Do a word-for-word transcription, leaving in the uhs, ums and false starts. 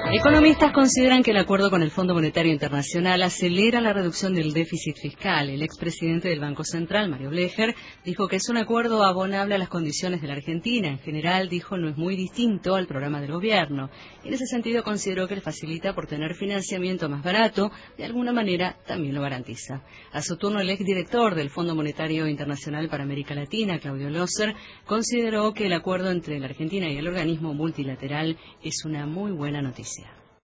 Economistas consideran que el acuerdo con el Fondo Monetario Internacional acelera la reducción del déficit fiscal. El expresidente del Banco Central, Mario Blecher, dijo que es un acuerdo abonable a las condiciones de la Argentina. En general, dijo, no es muy distinto al programa del gobierno. En ese sentido, consideró que le facilita por tener financiamiento más barato. De alguna manera, también lo garantiza. A su turno, el exdirector del Fondo Monetario Internacional para América Latina, Claudio Loser, consideró que el acuerdo entre la Argentina y el organismo multilateral es una muy buena noticia.